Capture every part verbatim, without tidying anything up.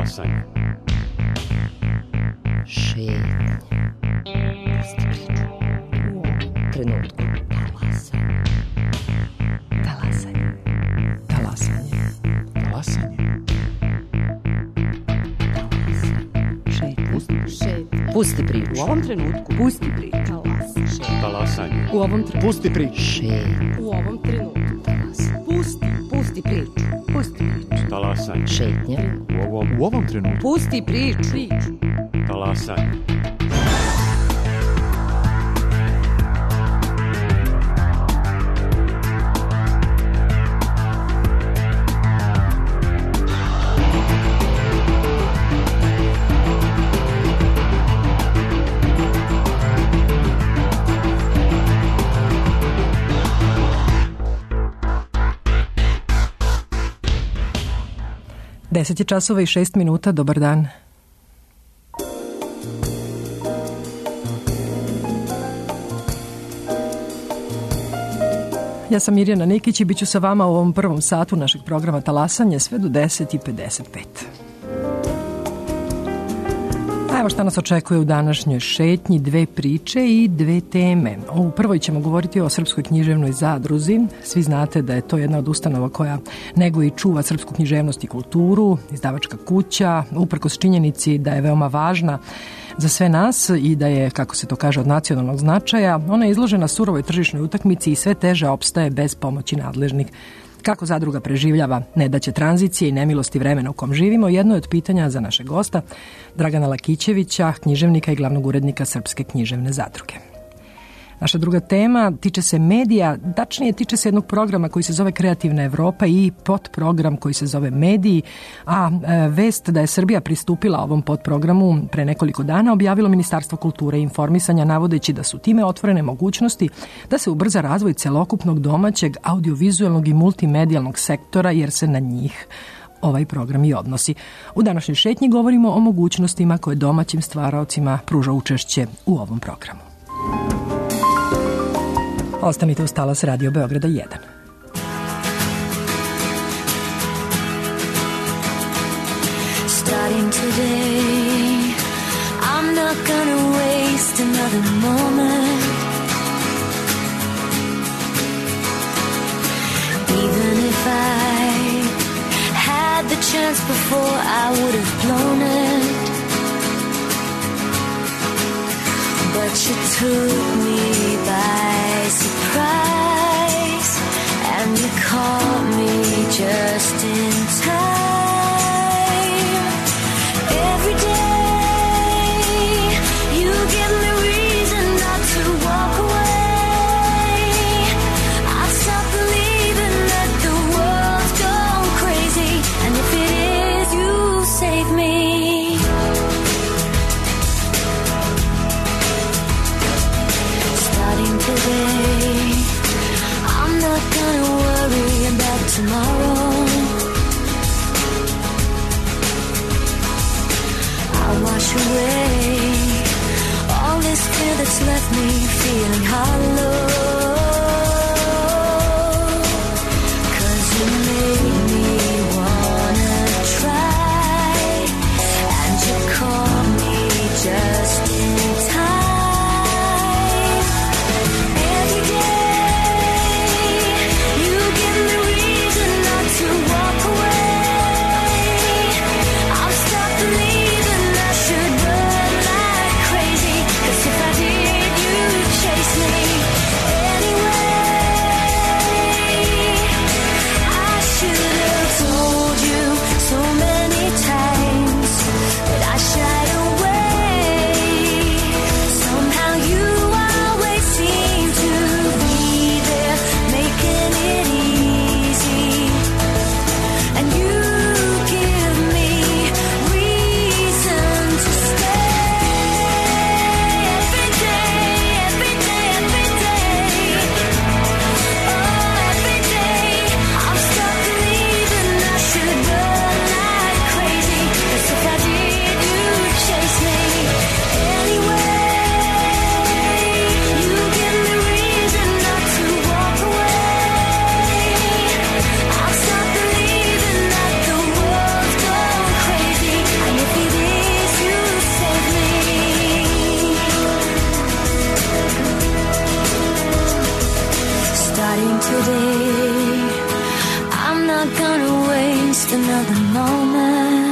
Talasanje. Šetnje. Pusti priču. U ovom trenutku. Talasanje. Talasanje. Talasanje. Talasanje. Šetnje. Pusti priču. U ovom trenutku. Pusti priču. Talasanje. U ovom trenutku. Pusti priču. Šetnje. U ovom trenutku. Pusti. Pusti priču. Pusti priču. Talasanje. Šetnje. U ovom, U ovom trenutku. Pusti priču. Priču. talasanje. Deset je časova i šest minuta, dobar dan. Ja sam Mirjana Nikić i bit ću sa vama u ovom prvom satu našeg programa Talasanje sve do deset i pedeset pet. A evo šta nas očekuje u današnjoj šetnji, dve priče i dve teme. U prvoj ćemo govoriti o Srpskoj književnoj zadruzi. Svi znate da je to jedna od ustanova koja neguje i čuva srpsku književnost i kulturu, izdavačka kuća, uprkos činjenici da je veoma važna za sve nas i da je, kako se to kaže, od nacionalnog značaja. Ona je izložena surovoj tržišnoj utakmici i sve teže opstaje bez pomoći nadležnih. Kako zadruga preživljava nedaće tranzicije i nemilosti vremena u kom živimo, jedno je od pitanja za našeg gosta, Dragana Lakićevića, književnika i glavnog urednika Srpske književne zadruge. Naša druga tema tiče se medija, tačnije tiče se jednog programa koji se zove Kreativna Evropa i podprogram koji se zove Mediji, a e, vest da je Srbija pristupila ovom podprogramu pre nekoliko dana objavilo Ministarstvo kulture i informisanja, navodeći da su time otvorene mogućnosti da se ubrza razvoj celokupnog domaćeg audiovizualnog i multimedijalnog sektora, jer se na njih ovaj program i odnosi. U današnjoj šetnji govorimo o mogućnostima koje domaćim stvaraocima pruža učešće u ovom programu. Ostanite uz talas Radio Beograda jedan. Starting today, I'm not gonna waste another moment. Even if I had the chance before, I would have blown it. But you took me by surprise, and you caught me just in time. Every day you give me reason not to walk away. I've stopped believing that the world's gone crazy, and if it is, you save me. Today, I'm not gonna worry about tomorrow. I'll wash away all this fear that's left me feeling hollow. 'Cause you made me wanna try, and you caught me just in time. If I did, you'd chase me. starting today. I'm not gonna waste another moment.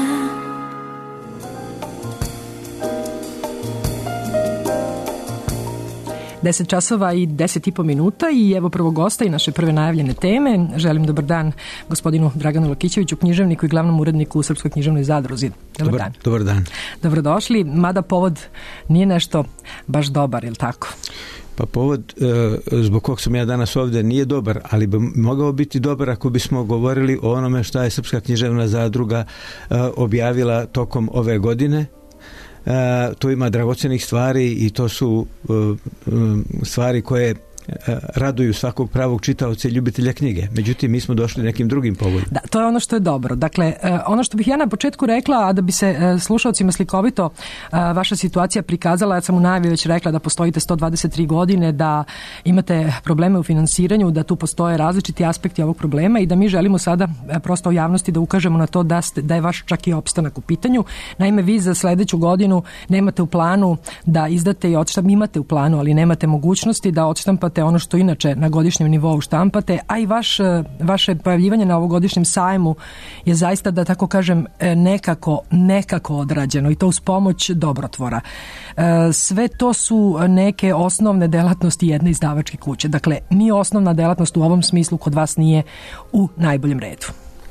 deset časova i deset i po minuta i evo prvog gosta i naše prve najavljene teme. Želim dobar dan gospodinu Draganu Lakićeviću, književniku i glavnom uredniku u Srpskoj književnoj zadruzi. Dobar, dobar dan. Dobar dan. Dobrodošli, mada povod nije nešto baš dobar, je li tako? Pa povod zbog kog sam ja danas ovdje nije dobar, ali bi mogao biti dobar ako bismo govorili o onome što je Srpska književna zadruga objavila tokom ove godine. Uh, to ima dragocenih stvari i to su uh, um, stvari koje uh, raduju svakog pravog čitaoca i ljubitelja knjige. Međutim, mi smo došli nekim drugim povodima. Da, to je ono što je dobro. Dakle, uh, ono što bih ja na početku rekla, a da bi se uh, slušalcima slikovito uh, vaša situacija prikazala, ja sam u najavi već rekla da postojite sto dvadeset tri godine, da imate probleme u finansiranju, da tu postoje različiti aspekti ovog problema i da mi želimo sada uh, prosto u javnosti da ukažemo na to da, ste, da je vaš čak i opstanak u pitanju. Naime, vi za sledeću godinu nemate u planu da izdate i odštampate, imate u planu, ali nemate mogućnosti da odštampate ono što inače na godišnjem nivou štampate, a i vaš, vaše pojavljivanje na ovogodišnjem sajmu je zaista, da tako kažem, nekako, nekako odrađeno i to uz pomoć dobrotvora. Sve to su neke osnovne delatnosti jedne izdavačke kuće. Dakle, ni osnovna delatnost u ovom smislu kod vas nije u najboljem redu.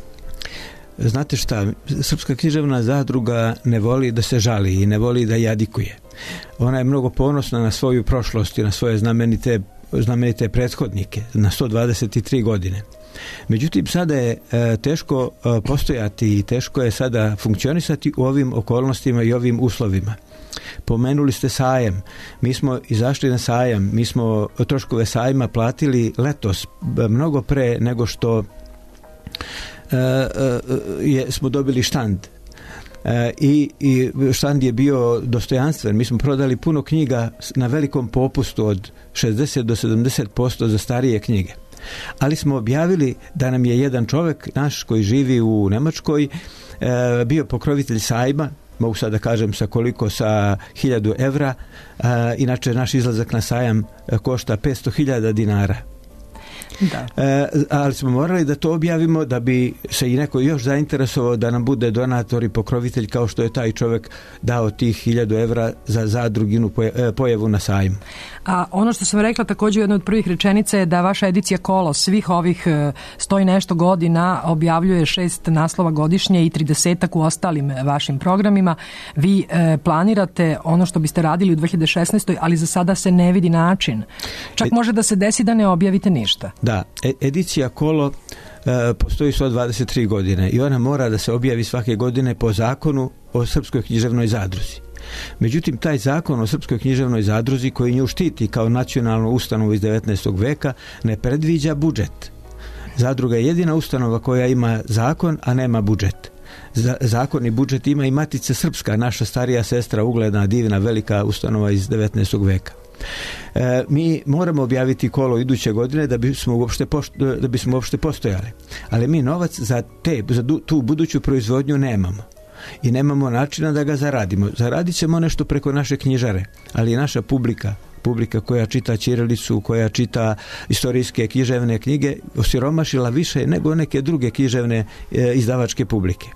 Znate šta, Srpska književna zadruga ne voli da se žali i ne voli da jadikuje. Ona je mnogo ponosna na svoju prošlost i na svoje znamenite, znamenite prethodnike, na sto dvadeset tri godine. Međutim, sada je e, teško e, postojati i teško je sada funkcionisati u ovim okolnostima i ovim uslovima. Pomenuli ste sajam. Mi smo izašli na sajam, mi smo troškove sajma platili letos mnogo pre nego što e, e, je, smo dobili štand. E, i, i štand je bio dostojanstven. Mi smo prodali puno knjiga na velikom popustu od šezdeset do sedamdeset posto za starije knjige. Ali smo objavili da nam je jedan čovjek naš koji živi u Nemačkoj e, bio pokrovitelj sajma, mogu sad da kažem sa koliko, sa hiljadu evra, a, inače naš izlazak na sajam košta petsto hiljada dinara. Da. E, ali smo morali da to objavimo da bi se i neko još zainteresovao da nam bude donator i pokrovitelj kao što je taj čovjek dao tih hiljadu evra za zadruginu pojavu na sajmu. A ono što sam rekla također u jednoj od prvih rečenica je da vaša edicija Kolo svih ovih sto i nešto godina objavljuje šest naslova godišnje i tridesetak u ostalim vašim programima. Vi e, planirate ono što biste radili u dve hiljade šesnaestoj. ali za sada se ne vidi način. Čak može da se desi da ne objavite ništa. Da, edicija Kolo e, postoji sto dvadeset tri godine i ona mora da se objavi svake godine po zakonu o Srpskoj književnoj zadruzi. Međutim, taj zakon o Srpskoj književnoj zadruzi koji nju štiti kao nacionalnu ustanovu iz devetnaestog veka ne predviđa budžet. Zadruga je jedina ustanova koja ima zakon, a nema budžet. Zakon i budžet ima i Matica Srpska, naša starija sestra, ugledna, divna, velika ustanova iz devetnaestog veka. E, mi moramo objaviti Kolo iduće godine da bismo uopšte, pošto, da bismo uopšte postojali. Ali mi novac za, te, za tu buduću proizvodnju nemamo. I nemamo načina da ga zaradimo. Zaradit ćemo nešto preko naše knjižare, ali naša publika, publika koja čita ćirilicu, koja čita istorijske književne knjige, osiromašila više nego neke druge književne e, izdavačke publike.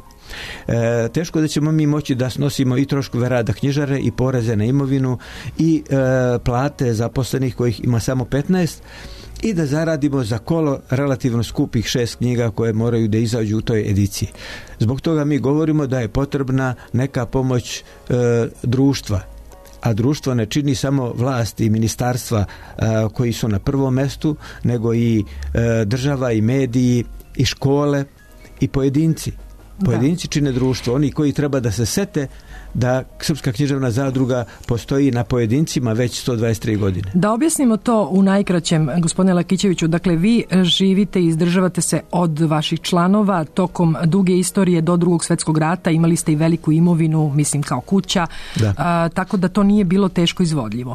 E, teško da ćemo mi moći da snosimo i troškove rada knjižare i poreze na imovinu i e, plate zaposlenih kojih ima samo petnaest i da zaradimo za Kolo relativno skupih šest knjiga koje moraju da izađu u toj ediciji. Zbog toga mi govorimo da je potrebna neka pomoć e, društva, a društvo ne čini samo vlast i ministarstva e, koji su na prvom mestu, nego i e, država i mediji i škole i pojedinci. Pojedinci da. Čine društvo, oni koji treba da se sete da Srpska književna zadruga postoji na pojedincima već sto dvadeset tri godine. Da objasnimo to u najkraćem, gospodine Lakićeviću. Dakle, vi živite i izdržavate se od vaših članova tokom duge istorije do Drugog svjetskog rata. Imali ste i veliku imovinu, mislim kao kuća, a, tako da to nije bilo teško izvodljivo.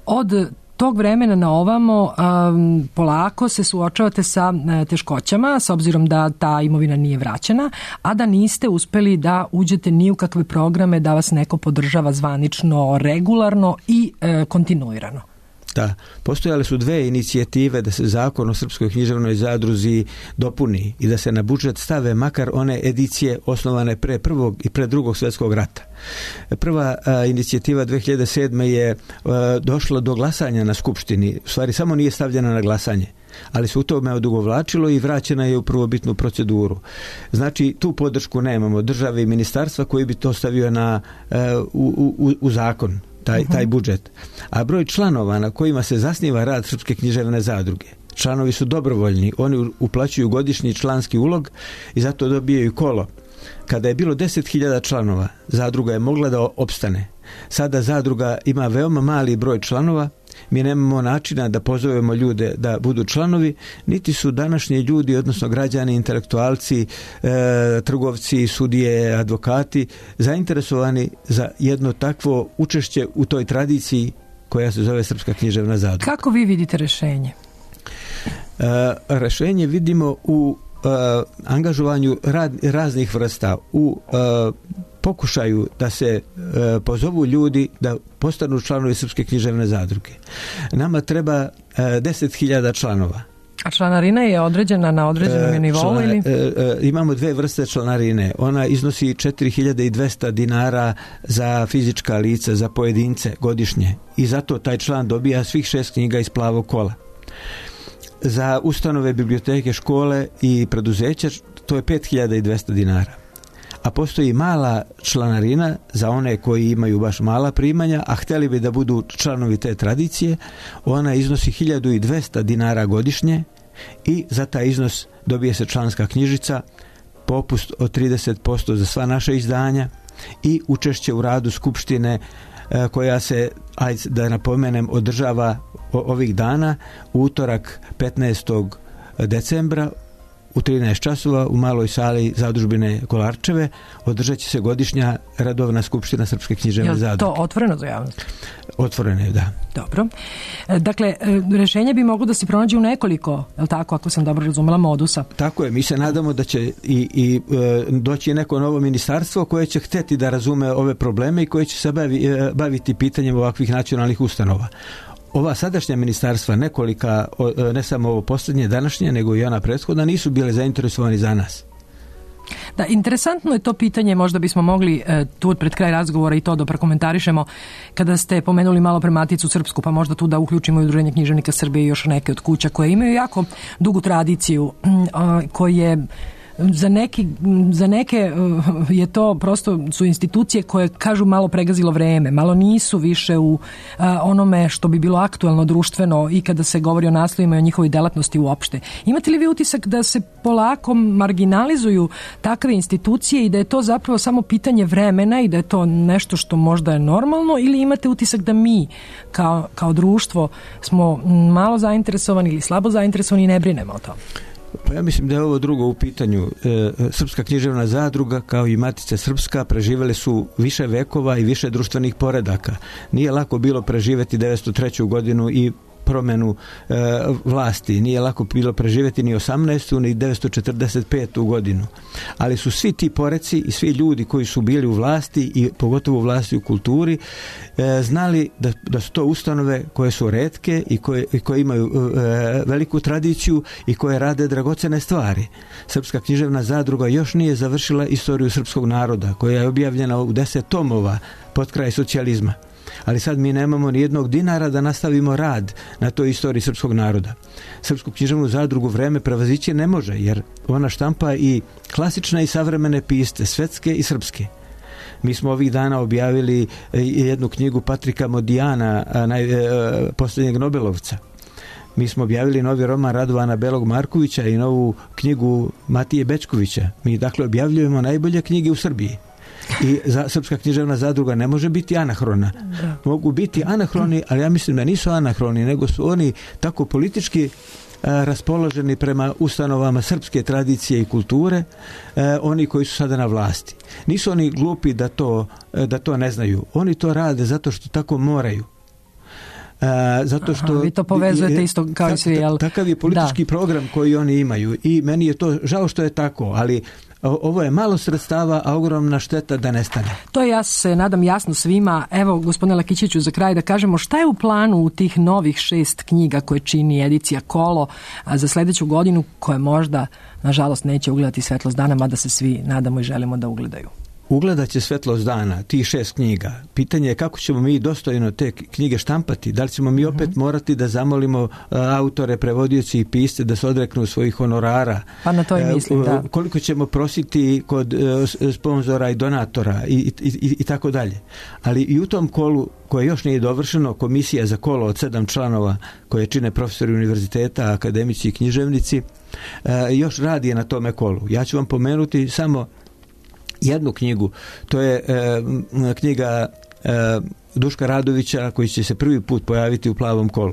Od tog vremena na ovamo um, polako se suočavate sa uh, teškoćama, s obzirom da ta imovina nije vraćena, a da niste uspeli da uđete ni u kakve programe da vas neko podržava zvanično, regularno i uh, kontinuirano. Da, postojale su dve inicijative da se zakon o Srpskoj književnoj zadruzi dopuni i da se na budžet stave makar one edicije osnovane pre prvog i pre drugog svjetskog rata. Prva a, inicijativa dve hiljade sedme je a, došla do glasanja na skupštini, u stvari samo nije stavljena na glasanje, ali se u tome odugovlačilo i vraćena je u prvobitnu proceduru. Znači, tu podršku nemamo države i ministarstva koji bi to stavio na, a, u, u, u zakon. Taj, taj budžet. A broj članova na kojima se zasniva rad Srpske književne zadruge, članovi su dobrovoljni, oni uplaćuju godišnji članski ulog i zato dobijaju kolo. Kada je bilo deset hiljada članova, zadruga je mogla da opstane. Sada zadruga ima veoma mali broj članova, mi nemamo načina da pozovemo ljude da budu članovi, niti su današnji ljudi, odnosno građani, intelektualci, e, trgovci, sudije, advokati, zainteresovani za jedno takvo učešće u toj tradiciji koja se zove Srpska književna zadruga. Kako vi vidite rešenje? E, rešenje vidimo u e, angažovanju rad, raznih vrsta, u e, pokušaju da se e, pozovu ljudi da postanu članovi Srpske književne zadruge. Nama treba e, deset hiljada članova. A članarina je određena na određenom e, nivou člana, ili? E, e, imamo dve vrste članarine. Ona iznosi četiri hiljade dvesta dinara za fizička lica, za pojedince godišnje. I zato taj član dobija svih šest knjiga iz plavog kola. Za ustanove, biblioteke, škole i preduzeća to je pet hiljada dvesta dinara. A postoji mala članarina za one koji imaju baš mala primanja, a htjeli bi da budu članovi te tradicije. Ona iznosi hiljadu dvesta dinara godišnje i za taj iznos dobije se članska knjižica, popust od trideset posto za sva naša izdanja i učešće u radu skupštine koja se, ajde da napomenem, održava ovih dana, utorak petnaestog decembra u trinaest časova u maloj sali Zadužbine Kolarčeve održat će se godišnja redovna skupština Srpske književne zadruge. Je to otvoreno za javnost? Otvoreno je, da. Dobro. Dakle, rešenje bi moglo da se pronađe u nekoliko, je li tako, ako sam dobro razumela, modusa? Tako je. Mi se nadamo da će i, i e, doći neko novo ministarstvo koje će hteti da razume ove probleme i koje će se bavi, e, baviti pitanjem ovakvih nacionalnih ustanova. Ova sadašnja ministarstva, nekolika, ne samo ovo posljednje današnje, nego i ona prethodna, nisu bile zainteresovani za nas. Da, interesantno je to pitanje, možda bismo mogli e, tu pred kraj razgovora i to da prokomentarišemo, kada ste pomenuli malo pre Maticu Srpsku, pa možda tu da uključimo i Udruženje književnika Srbije i još neke od kuća koje imaju jako dugu tradiciju, a, koje Za, neki, za neke je to prosto su institucije koje kažu malo pregazilo vreme, malo nisu više u a, onome što bi bilo aktuelno društveno i kada se govori o naslovima i o njihovoj delatnosti uopšte. Imate li vi utisak da se polako marginalizuju takve institucije i da je to zapravo samo pitanje vremena i da je to nešto što možda je normalno, ili imate utisak da mi kao, kao društvo smo malo zainteresovani ili slabo zainteresovani i ne brinemo o tom? Pa ja mislim da je ovo drugo u pitanju. E, Srpska književna zadruga kao i Matica Srpska preživele su više vekova i više društvenih poredaka. Nije lako bilo preživeti devetsto treću godinu i promjenu e, vlasti. Nije lako bilo preživjeti ni osamnaestu ni devetsto četrdeset petu godinu. Ali su svi ti poreci i svi ljudi koji su bili u vlasti i pogotovo u vlasti u kulturi e, znali da, da su to ustanove koje su retke i koje, i koje imaju e, veliku tradiciju i koje rade dragocene stvari. Srpska književna zadruga još nije završila istoriju srpskog naroda koja je objavljena u deset tomova pod kraj socijalizma. Ali sad mi nemamo ni jednog dinara da nastavimo rad na toj istoriji srpskog naroda. Srpsku književnu zadrugu vreme prevazići ne može, jer ona štampa i klasične i savremene piste, svetske i srpske. Mi smo ovih dana objavili jednu knjigu Patrika Modijana, naj, posljednjeg Nobelovca. Mi smo objavili novi roman Radovana Belog Markovića i novu knjigu Matije Bečkovića. Mi dakle objavljujemo najbolje knjige u Srbiji. I za, Srpska književna zadruga ne može biti anahrona. Da. Mogu biti anahroni, ali ja mislim da nisu anahroni, nego su oni tako politički a, raspoloženi prema ustanovama srpske tradicije i kulture, a, oni koji su sada na vlasti. Nisu oni glupi da to, da to ne znaju. Oni to rade zato što tako moraju. A, zato što Aha, vi to povezujete isto kao i svi, jel? Takav je politički da. program koji oni imaju i meni je to žao što je tako, ali ovo je malo sredstava, a ogromna šteta da nestane. To je, ja se nadam, jasno svima. Evo, gospodine Lakićeviću, za kraj da kažemo šta je u planu u tih novih šest knjiga koje čini edicija Kolo a za sledeću godinu, koje možda, nažalost, neće ugledati svetlost dana, mada se svi nadamo i želimo da ugledaju. Ugledat će svetlost dana, tih šest knjiga. Pitanje je kako ćemo mi dostojno te knjige štampati. Da li ćemo mi opet mm-hmm. morati da zamolimo uh, autore, prevodioci i pisce da se odreknu svojih honorara. Pa na to i mislim, uh, da. Koliko ćemo prositi kod uh, sponzora i donatora i, i, i, i tako dalje. Ali i u tom kolu koje još nije dovršeno, komisija za kolo od sedam članova koje čine profesori univerziteta, akademici i književnici, uh, još radi na tome kolu. Ja ću vam pomenuti samo jednu knjigu, to je e, knjiga e, Duška Radovića koji će se prvi put pojaviti u Plavom kolu.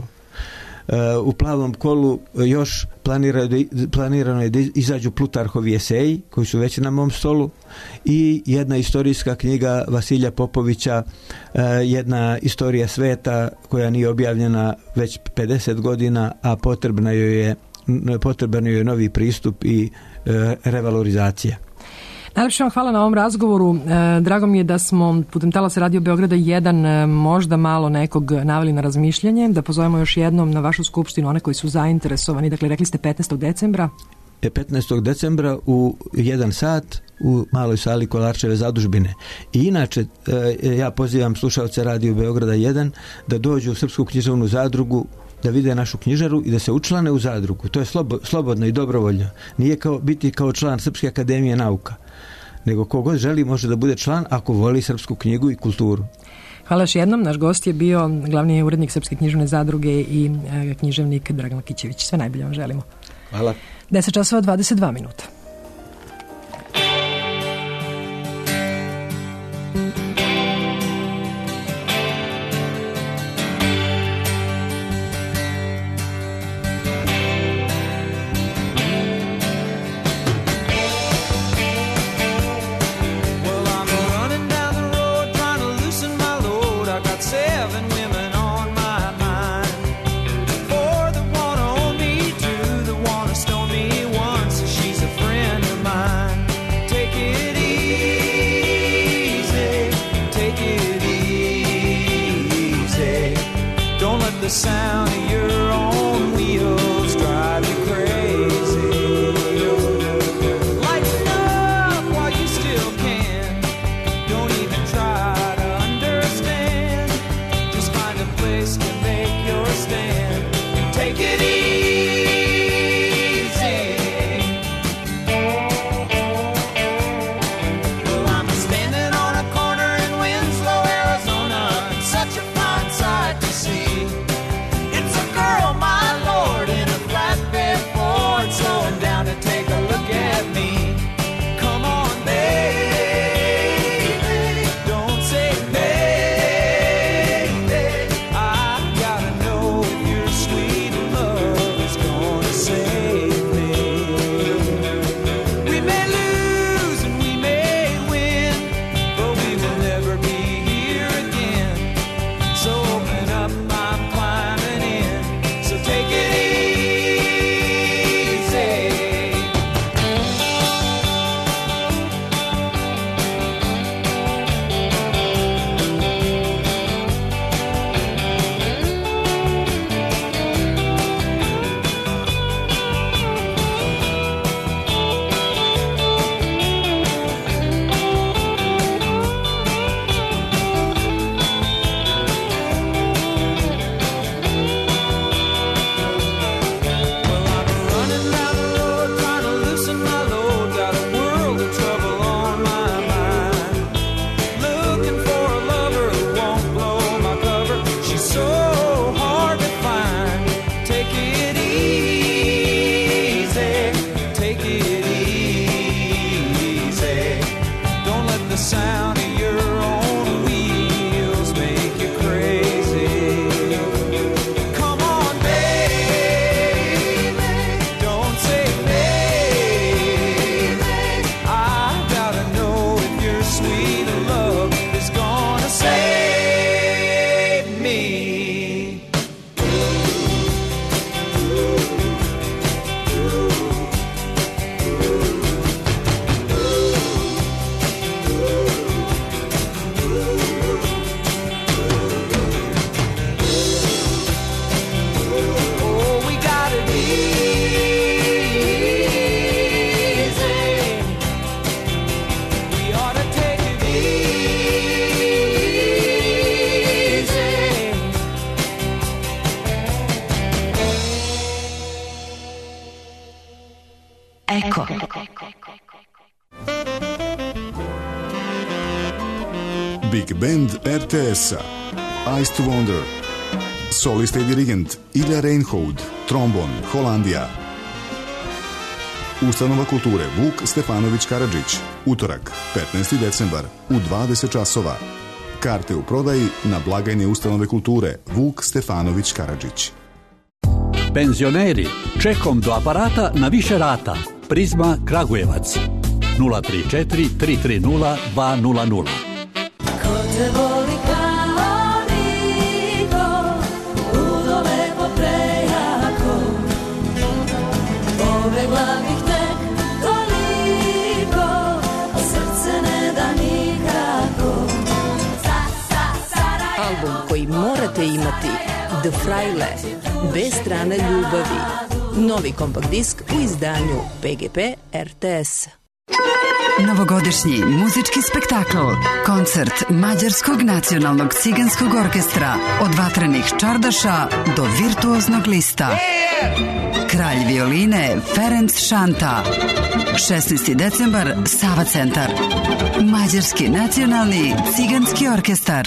E, u Plavom kolu još planira, planirano je da izađu Plutarhovi eseji koji su već na mom stolu i jedna istorijska knjiga Vasilja Popovića, e, jedna istorija sveta koja nije objavljena već pedeset godina, a potrebna joj je, potreban joj je novi pristup i e, revalorizacija. Najlepše vam hvala na ovom razgovoru. E, drago mi je da smo putem talasa Radio Beograda jedan e, možda malo nekog naveli na razmišljanje, da pozovemo još jednom na vašu skupštinu one koji su zainteresovani. Dakle, rekli ste petnaestog decembra. petnaestog decembra u jedan sat u maloj sali Kolarčeve zadužbine. I inače, e, ja pozivam slušalce Radio Beograda jedan da dođu u Srpsku književnu zadrugu, da vide našu knjižaru i da se učlane u zadrugu. To je slobo, slobodno i dobrovoljno. Nije kao biti kao član Srpske akademije nauka, nego kogod želi može da bude član ako voli srpsku knjigu i kulturu. Hvala još jednom. Naš gost je bio glavni urednik Srpske književne zadruge i e, književnik Dragan Lakićević. Sve najbolje vam želimo. Hvala. deset časova dvadeset dva minuta. Stone me once, she's a friend. Eko. Big Band er te es-a, Ice to Wonder, solista i dirigent Ilja Reinhold, trombon, Holandija. Ustanova kulture Vuk Stefanović Karadžić, utorak, petnaesti decembar, u dvadeset časova. Karte u prodaji na blagajni Ustanove kulture Vuk Stefanović Karadžić. Penzioneri, čekom do aparata na više rata. Prizma Kragujevac. nula tri četiri tri tri nula dva nula nula. Ko te voli kao niko, ludo lepo prejako, pobegla bih tek toliko, a srce ne da nikako. Album koji morate imati, The Fraile, bez strane ljubavi. Novi kompakt disk u izdanju P G P R T S. Novogodišnji muzički spektakl, koncert Mađarskog nacionalnog ciganskog orkestra, od vatrenih čardaša do virtuoznog lista. Kralj violine Ferenc Šanta. šesnaesti decembar, Sava centar. Mađarski nacionalni ciganski orkestar.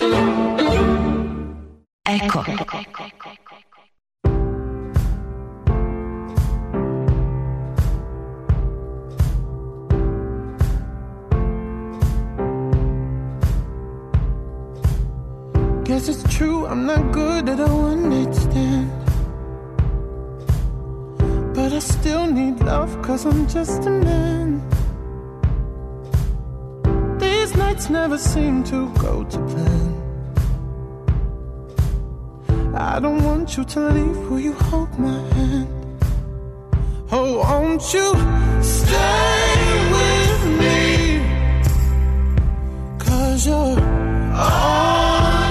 Eko. Guess it's true, I'm not good at a one-night stand, but I still need love, cause I'm just a man. These nights never seem to go to plan. I don't want you to leave, will you hold my hand? Oh, won't you stay with me, cause you're all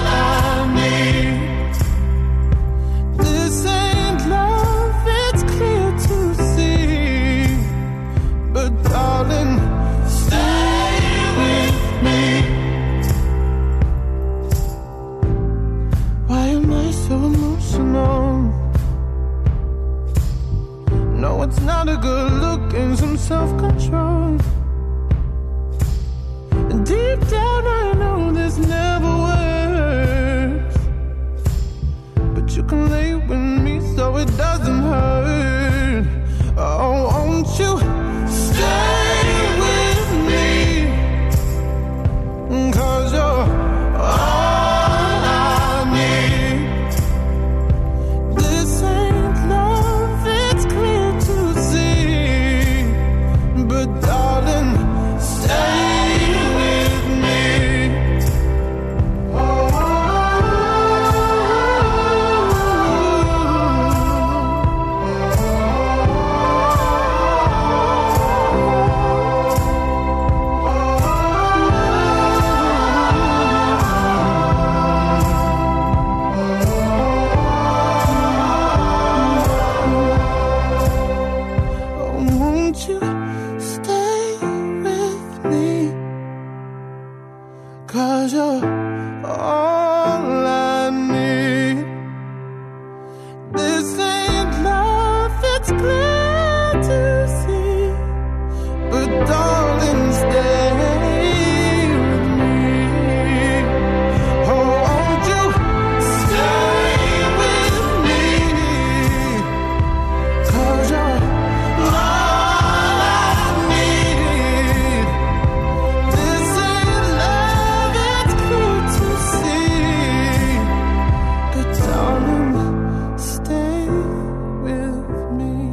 it's not a good look and some self-control. Deep down I know this never works, but you can lay with me so it doesn't hurt. Oh, won't you stay with me, cause you're all I need. This ain't love, it's clear to see, but darling, stay with me. Oh, won't you stay with me, cause you're all I need. This ain't love, it's clear to see, but darling, stay with me. Oh, won't you stay with me, cause you're all I need. This ain't love, it's clear to see, but darling, stay with me.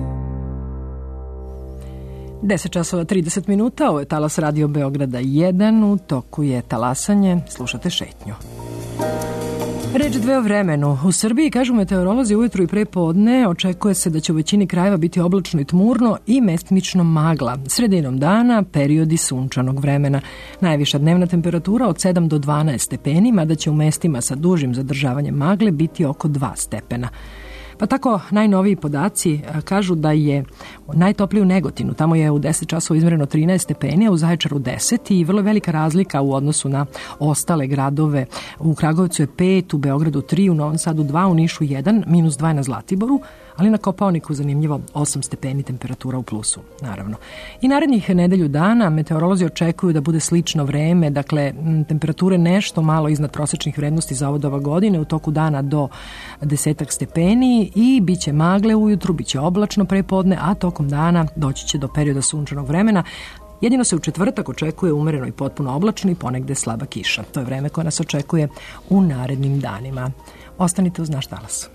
deset časova trideset minuta, ovo je talas Radio Beograda jedan, u toku je talasanje, slušate šetnju. Reč dve o vremenu. U Srbiji, kažu meteorolozi, ujutru i pre podne očekuje se da će u većini krajeva biti oblačno i tmurno i mestimično magla. Sredinom dana periodi sunčanog vremena. Najviša dnevna temperatura od sedam do dvanaest stepeni, mada će u mestima sa dužim zadržavanjem magle biti oko dva stepena. Pa tako najnoviji podaci kažu da je najtopliji u Negotinu, tamo je u deset časova izmereno trinaest stepeni, a u Zaječaru deset i vrlo velika razlika u odnosu na ostale gradove. U Kragujevcu je pet, u Beogradu tri, u Novom Sadu dva, u Nišu jedan, minus dva na Zlatiboru, ali na Kopaoniku zanimljivo osam stepeni temperatura u plusu, naravno. I narednih nedelju dana meteorolozi očekuju da bude slično vreme, dakle temperature nešto malo iznad prosečnih vrednosti za ovo doba godine, u toku dana do desetak stepeni i bit će magle ujutru, bit će oblačno prepodne, a tokom dana doći će do perioda sunčanog vremena. Jedino se u četvrtak očekuje umereno i potpuno oblačno i ponegde slaba kiša. To je vreme koje nas očekuje u narednim danima. Ostanite uz naš talas.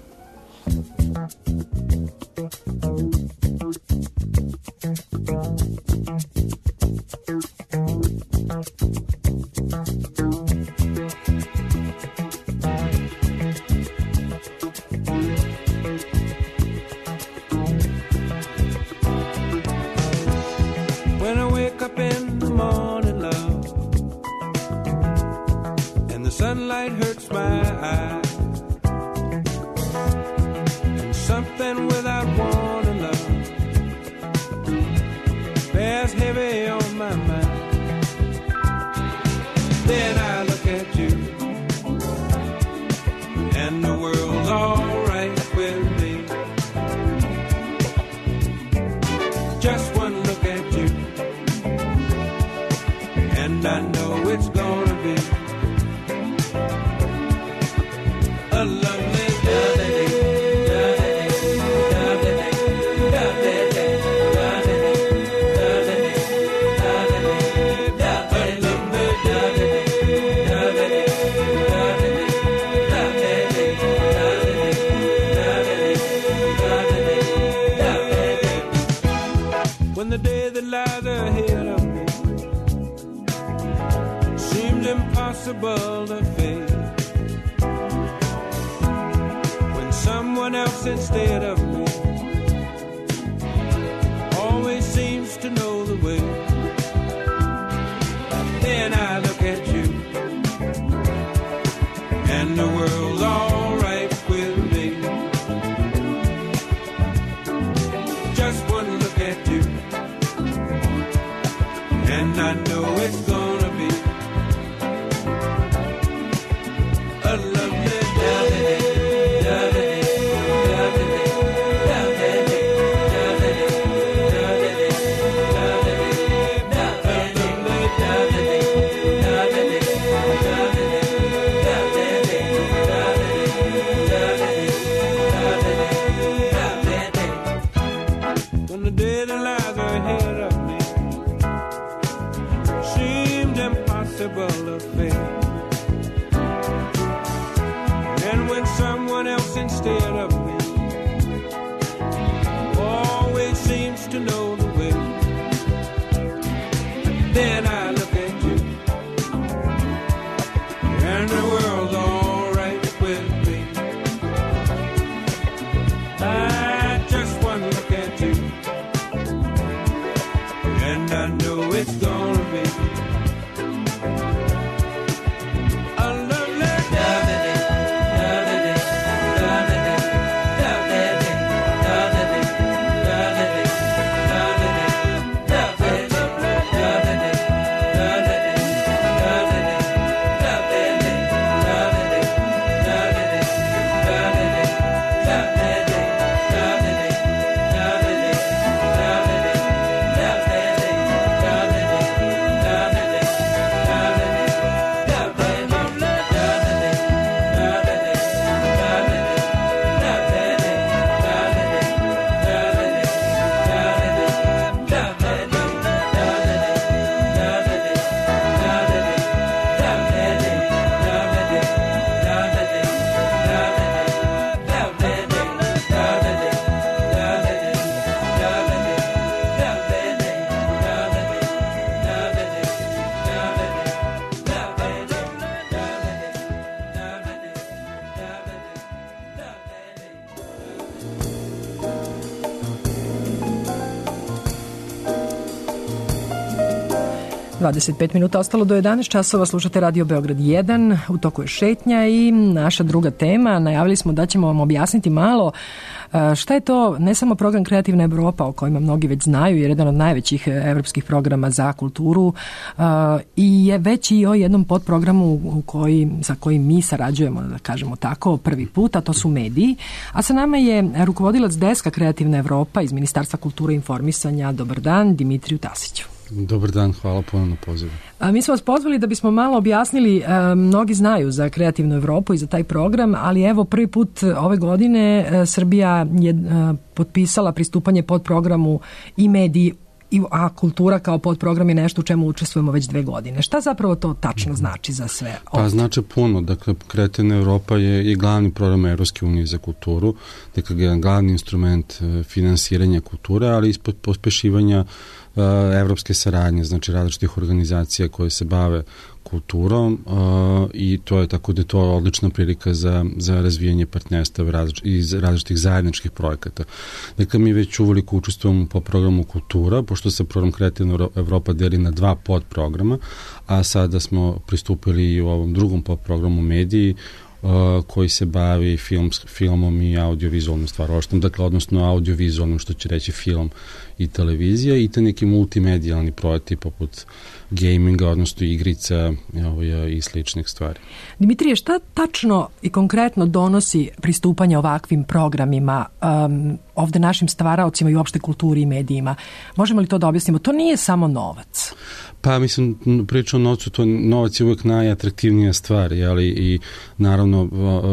When I wake up in the morning, love, and the sunlight hurts my eyes, and something without warning, love, bears heavy on my mind. Then I look at you, and the world's all right with me. Just one look at you, and I know it's gonna be a lovely day. When the day that lies ahead of me seems impossible to face, when someone else instead of me always seems to know the way, then I look at you, and the world's all right with me. Just one look at you, and I know it's gonna be a lovely day. When the day that lies ahead of me seemed impossible to face, and when someone else instead of me always seems to know the way, then I look at you, and the world's all right with me. I just one look at you, and I know it's gonna be a lovely day. dvadeset pet minuta ostalo do jedanaest časova, slušate Radio Beograd jedan, u toku je šetnja i naša druga tema. Najavili smo da ćemo vam objasniti malo E, šta je to, ne samo program Kreativna Evropa, o kojima mnogi već znaju, jer je jedan od najvećih evropskih programa za kulturu e, i je već i o jednom podprogramu u koji, sa kojim mi sarađujemo, da kažemo tako, prvi put, a to su mediji. A sa nama je rukovodilac deska Kreativna Evropa iz Ministarstva kulture i informisanja. Dobar dan, Dimitriju Tasiću. Dobar dan, hvala puno na pozivu. A mi smo vas pozvali da bismo malo objasnili, e, mnogi znaju za Kreativnu Evropu i za taj program, ali evo prvi put ove godine e, Srbija je e, potpisala pristupanje podprogramu i mediji, a kultura kao podprogram je nešto u čemu učestvujemo već dve godine. Šta zapravo to tačno znači za sve? Pa znači puno. Dakle, Kreativna Evropa je i glavni program Evropske unije za kulturu, dakle, je glavni instrument finansiranja kulture, ali ispod pospešivanja uh, evropske saradnje, znači različitih organizacija koje se bave kulturom uh, i to je tako da to je odlična prilika za, za razvijanje partnerstva različ, iz različitih zajedničkih projekata. Dakle, mi već uveliko učestvujemo po programu kultura, pošto se program Kreativna Evropa deli na dva podprograma, a sada smo pristupili i u ovom drugom podprogramu mediji, Uh, koji se bavi film, filmom i audiovizualnom stvaralaštvom, dakle, odnosno audiovizualnom, što će reći film i televizija, i te neki multimedijalni projekti poput gaminga, odnosno igrica ovaj, i sličnih stvari. Dimitrije, šta tačno i konkretno donosi pristupanje ovakvim programima um, ovde našim stvaraocima i uopšte kulturi i medijima? Možemo li to da objasnimo? To nije samo novac. Pa mislim, priča o novcu, to novac je uvek najatraktivnija stvar, jeli, i naravno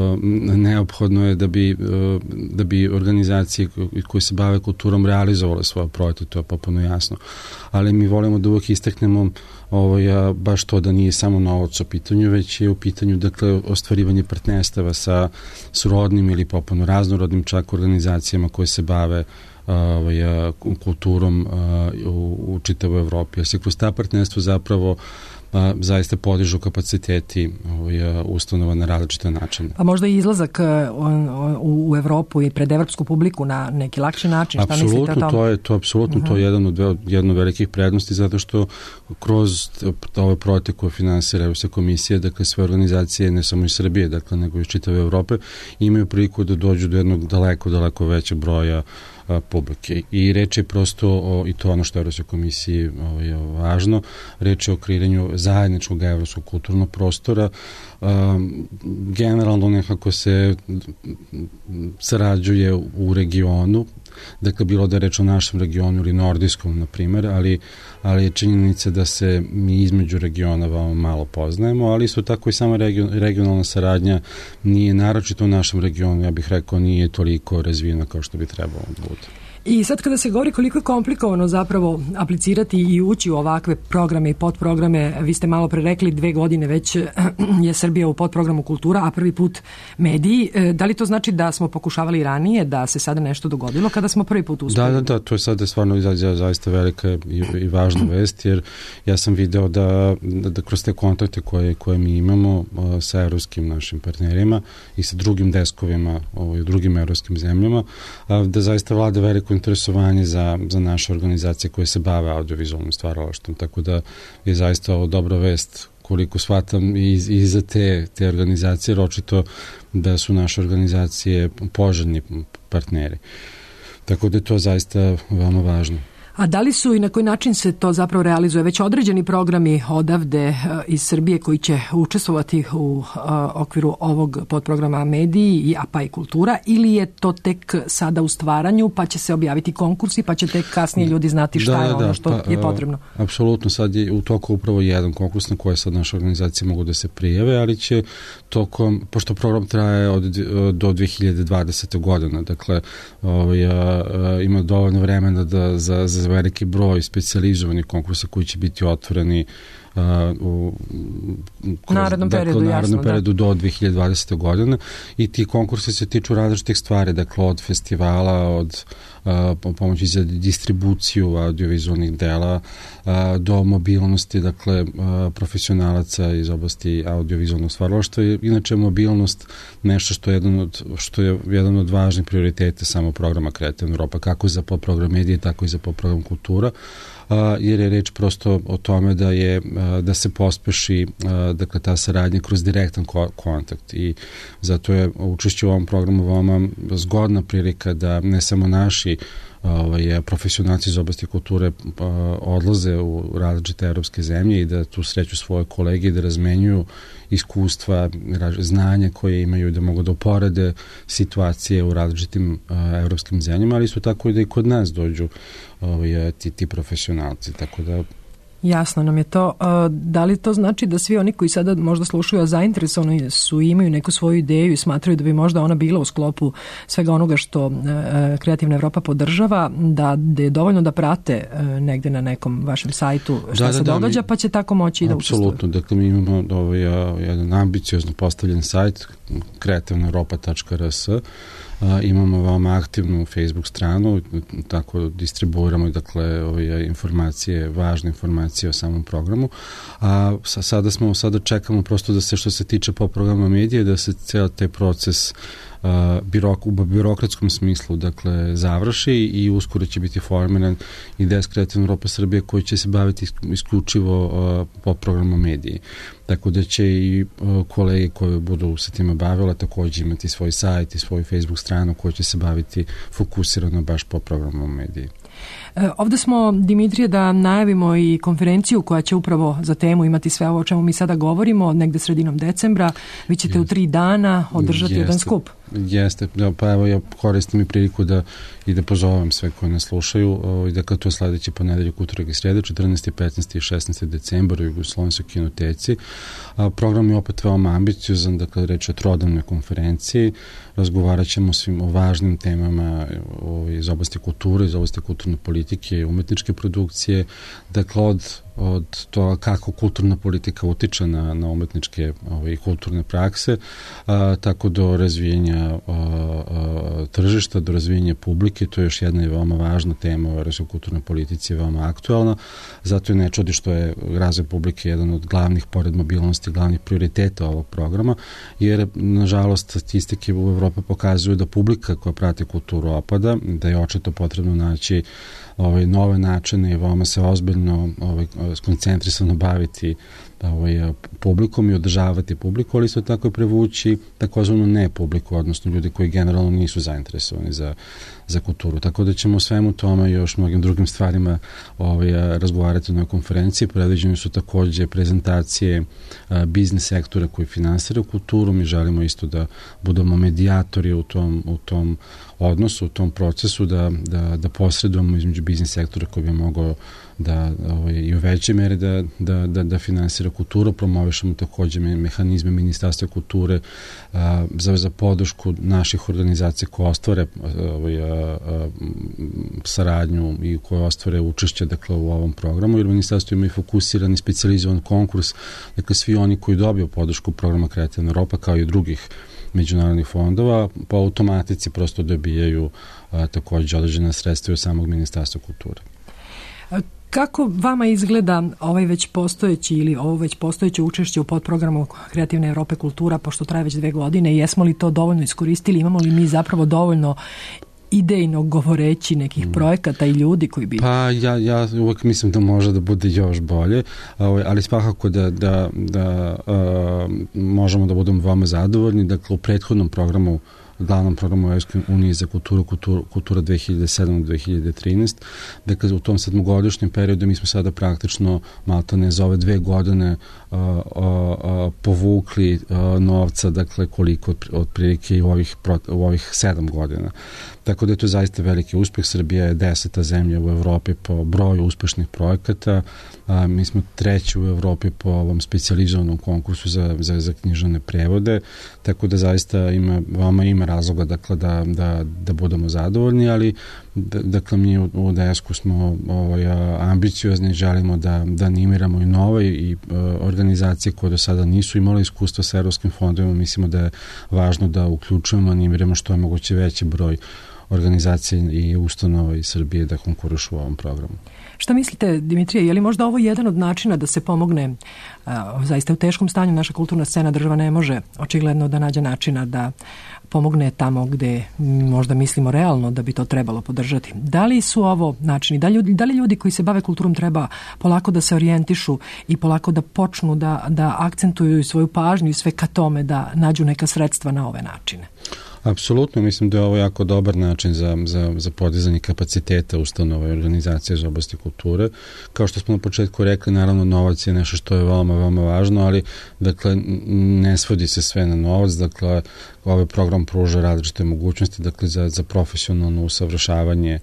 neophodno je da bi, da bi organizacije koje se bave kulturom realizovale svoje projekte, to je potpuno jasno. Ali mi volimo da uvek istaknemo ovo, baš to da nije samo novac u pitanju, već je u pitanju, dakle, ostvarivanje partnerstava sa srodnim ili potpuno raznorodnim čak organizacijama koje se bave ovaj, kulturom u, u čitavoj Evropi. Jer se kroz ta partnerstvo zapravo a, zaista podižu kapaciteti ovaj, ustanova na različite načine. A možda i izlazak u, u Evropu i pred evropsku publiku na neki lakši način? Šta apsolutno, mislite o tom? to je, to apsolutno, uh-huh. to je jedan od, jedno od velikih prednosti, zato što kroz ove projekte koje finansira Evropska komisija, dakle, sve organizacije, ne samo iz Srbije, dakle, nego iz čitave Evrope, imaju priliku da dođu do jednog daleko, daleko većeg broja publike. I reč je prosto o, i to ono što je Evropskoj komisiji o, je važno, reč je o kreiranju zajedničkog evropskog kulturnog prostora. Um, generalno nekako se sarađuje u regionu, dakle, bilo da je reč o našem regionu ili nordijskom, na primjer, ali, ali je činjenica da se mi između regiona veoma malo poznajemo, ali isto tako i sama region, regionalna saradnja nije, naročito u našem regionu, ja bih rekao, nije toliko razvijena kao što bi trebalo da bude. I sad kada se govori koliko je komplikovano zapravo aplicirati i ući u ovakve programe i podprograme, vi ste malo pre rekli dve godine već je Srbija u podprogramu kultura, a prvi put mediji. Da li to znači da smo pokušavali ranije, da se sada nešto dogodilo kada smo prvi put uspeli? Da, da, da, to je sada stvarno za, zaista velika i, i važna vest, jer ja sam video da, da, da kroz te kontakte koje, koje mi imamo uh, sa evropskim našim partnerima i sa drugim deskovima u drugim evropskim zemljama, uh, da zaista vlada veliko interesovanje za, za naše organizacije koje se bave audiovizualnim stvaralaštvom, tako da je zaista ovo dobra vest koliko shvatam i, i za te, te organizacije, jer očito da su naše organizacije poželjni partneri. Tako da je to zaista veoma važno. A da li su i na koji način se to zapravo realizuje? Već određeni programi odavde iz Srbije koji će učestvovati u okviru ovog podprograma mediji, a pa i kultura, ili je to tek sada u stvaranju, pa će se objaviti konkursi, pa će tek kasnije ljudi znati šta da, je ono da, što pa, je potrebno? Apsolutno, sad je u toku upravo jedan konkurs na koje sad naše organizacije mogu da se prijave, ali će tokom, pošto program traje od, do dve hiljade dvadesete godine, dakle ovaj, ima dovoljno vremena da za, za veliki broj specijalizovanih konkursa koji će biti otvoreni uh, u kroz, narodnom dakle, periodu, narodnom jasno, periodu da. do dve hiljade dvadesete godine, i ti konkursi se tiču različitih stvari, dakle od festivala, od uh, pomoći za distribuciju audiovizualnih dela uh, do mobilnosti, dakle uh, profesionalaca iz oblasti audiovizualnog stvaralaštva. Inače, mobilnost nešto što je jedan od, što je jedan od važnih prioriteta samo programa Kreativna Evropa, kako za podprogram medije, tako i za podprogram forum kultura, a, jer je reč prosto o tome da je a, da se pospeši a, dakle ta saradnja kroz direktan ko- kontakt i zato je učešće u ovom programu veoma zgodna prilika da ne samo naši ovaj, profesionalci iz oblasti kulture a, odlaze u različite evropske zemlje i da tu sreću svoje kolege i da razmenjuju iskustva, znanja koje imaju, da mogu da uporede situacije u različitim a, evropskim zemljama, ali isto tako i da i kod nas dođu ovaj, ti, ti profesionalci, tako da Jasno nam je to. Da li to znači da svi oni koji sada možda slušaju, a zainteresovani su i imaju neku svoju ideju i smatraju da bi možda ona bila u sklopu svega onoga što Kreativna Evropa podržava, da, da je dovoljno da prate negde na nekom vašem sajtu šta da, se da, događa, mi, pa će tako moći i da učestvuju? Apsolutno. Dakle, mi imamo ovaj, jedan ambiciozno postavljen sajt kreativna europa tačka r s. A, imamo veoma aktivnu Facebook stranu, tako distribuiramo dakle ove informacije, važne informacije o samom programu. A sa, sada smo sada čekamo prosto da se što se tiče po programa medije da se ceo taj proces Uh, birok, u birokratskom smislu dakle završi i uskoro će biti formiran i D E S Kreativna Evropa Srbije koji će se baviti isključivo uh, po programu mediji. Tako da će i uh, kolege koji budu se time bavila također imati svoj sajt i svoju Facebook stranu koja će se baviti fokusirano baš po programu mediji. E, ovde smo, Dimitrije, da najavimo i konferenciju koja će upravo za temu imati sve ovo o čemu mi sada govorimo, negde sredinom decembra. Vi ćete Jeste. u tri dana održati Jeste. jedan skup. Jeste, da, pa evo ja koristim i priliku da i da pozovem sve koji nas slušaju i dakle to je sledeći ponedeljak, utorak i sreda, četrnaesti, petnaesti i šesnaesti decembar u Jugoslovenskoj kinoteci. A, program je opet veoma ambiciozan, dakle reč je o trodnevnoj konferenciji, razgovarat ćemo svim o važnim temama o, iz oblasti kulture, iz oblasti kulturne politike, umetničke produkcije, dakle od od toga kako kulturna politika utiče na, na umetničke ove, kulturne prakse, a, tako do razvijenja a, a, tržišta, do razvijenja publike, to je još jedna i veoma važna tema u evropskoj kulturnoj politici, veoma aktualna, zato je ne čudi što je razvoj publike jedan od glavnih, pored mobilnosti, glavnih prioriteta ovog programa, jer nažalost statistike u Evropi pokazuju da publika koja prati kulturu opada, da je očito potrebno naći ovaj, nove načine i veoma se ozbiljno ovaj, skoncentrisano baviti ovaj, publikom i održavati publiku, ali isto tako i prevući takozvanu ne publiku, odnosno ljudi koji generalno nisu zainteresovani za, za kulturu. Tako da ćemo o svemu tome i još mnogim drugim stvarima ovaj, razgovarati na konferenciji. Predviđene su takođe prezentacije a, biznis sektora koji finansiraju kulturu. Mi želimo isto da budemo medijatori u tom, u tom odnosu, u tom procesu, da, da, da posredujemo između biznis sektora koji bi mogao da ovaj, i u većoj meri da, da, da, da finansira kulturu, promovišemo takođe mehanizme Ministarstva kulture a, za, za podršku naših organizacija koje ostvare ovaj, a, a, saradnju i koje ostvare učešće dakle, u ovom programu, jer Ministarstvo ima i fokusiran i specijalizovan konkurs, dakle svi oni koji dobiju podršku programa Kreativna Evropa kao i drugih međunarodnih fondova, po automatici prosto dobijaju a, takođe određena sredstva od samog Ministarstva kulture. Kako vama izgleda ovaj već postojeći ili ovo već postojeće učešće u podprogramu Kreativne Evrope kultura, pošto traje već dve godine, jesmo li to dovoljno iskoristili, imamo li mi zapravo dovoljno idejno govoreći nekih mm. projekata i ljudi koji bi... Pa ja, ja uvek mislim da može da bude još bolje, ali svakako da, da, da uh, možemo da budemo veoma zadovoljni. Dakle, u prethodnom programu glavnom programu Evropske unije za kulturu, kulturu, kultura dve hiljade sedam do dve hiljade trinaest. Dakle, u tom sedmogodišnjem periodu mi smo sada praktično maltene za ove dve godine uh, uh, uh, povukli uh, novca, dakle, koliko otprilike i u ovih, u ovih sedam godina. Tako da je to zaista veliki uspeh. Srbija je deseta zemlja u Evropi po broju uspešnih projekata. A, mi smo treći u Evropi po ovom specijalizovanom konkursu za, za, za književne prevode. Tako da zaista ima, vama ima razloga dakle, da, da, da budemo zadovoljni, ali d- dakle mi u, u D E S-ku smo ovaj, ambiciozni, želimo da, da animiramo i nove i uh, organizacije koje do sada nisu imale iskustva sa evropskim fondovima. Mislimo da je važno da uključujemo, animiramo što je moguće veći broj organizacije i ustanova iz Srbije da konkurišu u ovom programu. Šta mislite, Dimitrije, je li možda ovo jedan od načina da se pomogne, a, zaista u teškom stanju naša kulturna scena, država ne može očigledno da nađe načina da pomogne tamo gde možda mislimo realno da bi to trebalo podržati. Da li su ovo načini, da li, da li ljudi koji se bave kulturom treba polako da se orijentišu i polako da počnu da, da akcentuju svoju pažnju i sve ka tome da nađu neka sredstva na ove načine? Apsolutno, mislim da je ovo jako dobar način za, za, za podizanje kapaciteta ustanova i organizacije iz oblasti kulture. Kao što smo na početku rekli, naravno novac je nešto što je veoma, veoma važno, ali dakle ne svodi se sve na novac, dakle ovaj program pruža različite mogućnosti, dakle za, za profesionalno usavršavanje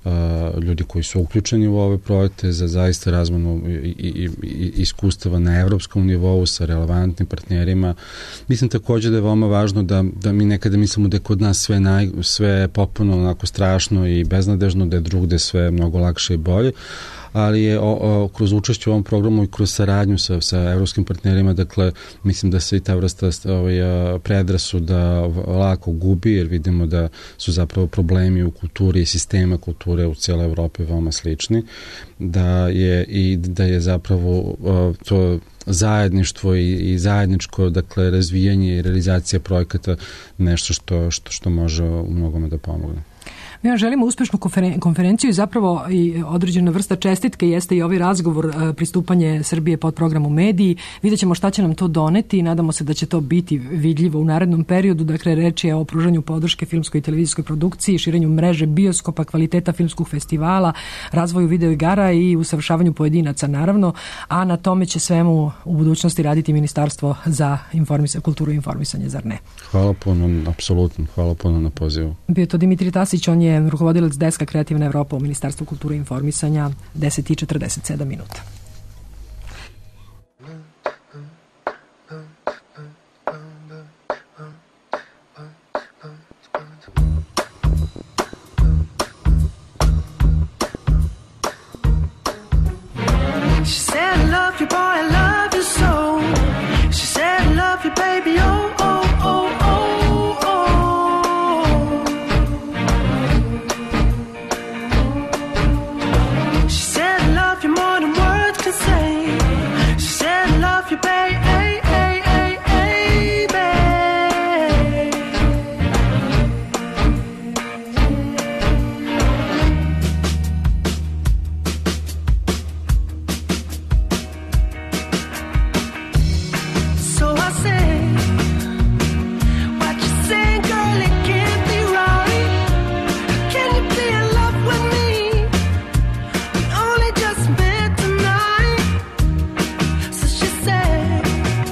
Uh, ljudi koji su uključeni u ove projekte, za zaista razmenu i, i, i iskustava na evropskom nivou sa relevantnim partnerima. Mislim također da je veoma važno da, da mi nekada mislimo da je kod nas sve, naj, sve popuno, onako strašno i beznadežno, da je drugde sve mnogo lakše i bolje, ali je o, o, kroz učešće u ovom programu i kroz saradnju sa, sa evropskim partnerima, dakle, mislim da se i ta vrsta ovaj, predrasuda lako gubi, jer vidimo da su zapravo problemi u kulturi i sistema kulture u cijeloj Evropi veoma slični, da je i da je zapravo o, to zajedništvo i, i zajedničko, dakle, razvijanje i realizacija projekata nešto što, što, što može u mnogome da pomogne. Mi vam želimo uspešnu konferen- konferenciju i zapravo i određena vrsta čestitke jeste i ovaj razgovor, e, pristupanje Srbije pod programu Mediji. Vidjet ćemo šta će nam to doneti i nadamo se da će to biti vidljivo u narednom periodu. Dakle, reč je o pružanju podrške filmskoj i televizijskoj produkciji, širenju mreže bioskopa, kvaliteta filmskog festivala, razvoju videoigara i usavršavanju pojedinaca, naravno, a na tome će svemu u budućnosti raditi Ministarstvo za informis- kulturu i informisanje, zar ne? Hvala puno, apsolutno, hvala puno na pozivu. Bio to Dimitrije Tasić, on je rukovodilac Deska Kreativna Evropa u Ministarstvu kulture i informisanja, deset i četrdeset sedam minuta. She said I love you boy, I love you so. She said I love you baby, oh, oh, oh, oh, oh. She said I love you more than words can say. She said I love you baby, ay, ay, ay, ay, babe. So I say, what you saying, girl, it can't be right. Can you be in love with me? We only just met tonight. So she said,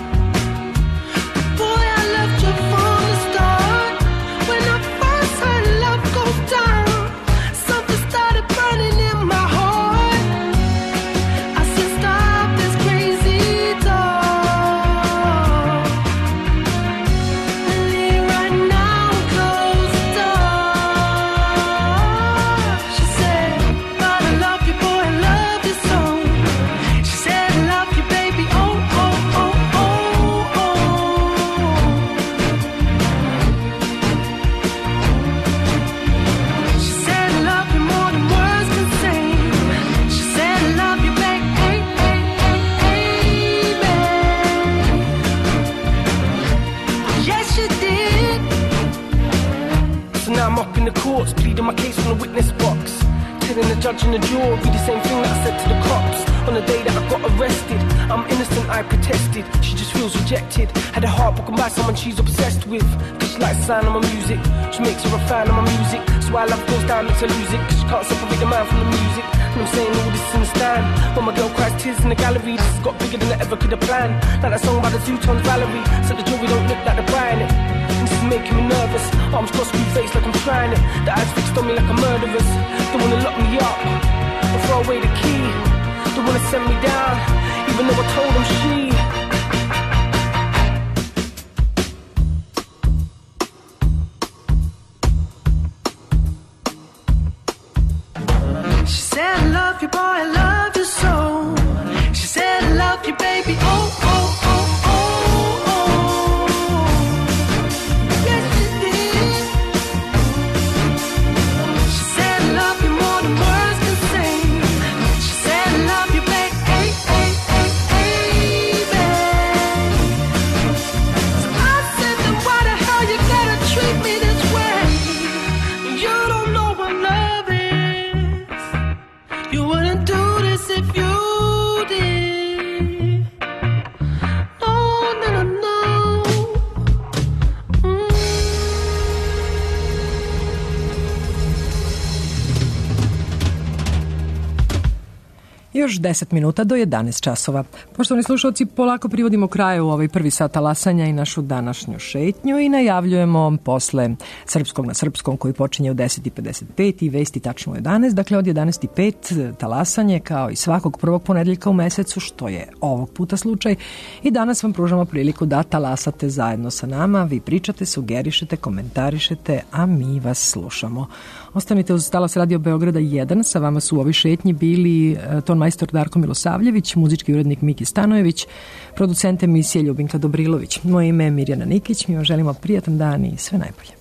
boy, I loved you from the start. When I first heard love go down, something started burning in my heart. I said, stop this crazy talk. Leave right now, close the door. She said, but I love you, boy, I love you so. She said, I love you, baby, oh, oh, oh, oh, oh. She said, I love you more than words can say. She said, I love you, baby, ay, ay, ay, ay, babe. Yes, you did. So now I'm up in the courts, pleading my case from the witness box. Telling the judge and the jury the same thing that I said to the cops. On the day that I got arrested, I'm innocent, I protested. She just feels rejected. Had her heart broken by someone she's obsessed with. Cause she likes the sound of my music. She makes her a fan of my music. So why love goes down, makes her lose it. Cause she can't separate the man from the music. And I'm saying all this in the stand. When my girl cries tears in the gallery, this has got bigger than I ever could have planned. Like that song by the Zootons, Valerie. Said the jury don't look like they're buying it. And this is making me nervous. Arms crossed, screw face like I'm trying it. The eyes fixed on me like a murderer's. Don't wanna lock me up or throw away the key. Don't wanna send me down, even though I told them she. She said I love you, boy, I love you so. She said I love you, baby, oh, oh, oh, oh, oh. Yes, she did. Još deset minuta do jedanaest časova. Poštovani slušalci, polako privodimo kraju ovaj prvi sat talasanja i našu današnju šetnju i najavljujemo posle Srpskog na srpskom koji počinje u deset i pedeset pet i vesti tačno u jedanaest. Dakle, od jedanaest i pet talasanje kao i svakog prvog ponedeljka u mesecu, što je ovog puta slučaj. I danas vam pružamo priliku da talasate zajedno sa nama. Vi pričate, sugerišete, komentarišete, a mi vas slušamo. Ostanite uz Talas Radio Beograda jedan. Sa vama su u ovoj šetnji bili ton majstor Darko Milosavljević, muzički urednik Miki Stanojević, producent emisije Ljubinka Dobrilović. Moje ime je Mirjana Nikić. Mi vam želimo prijatan dan i sve najbolje.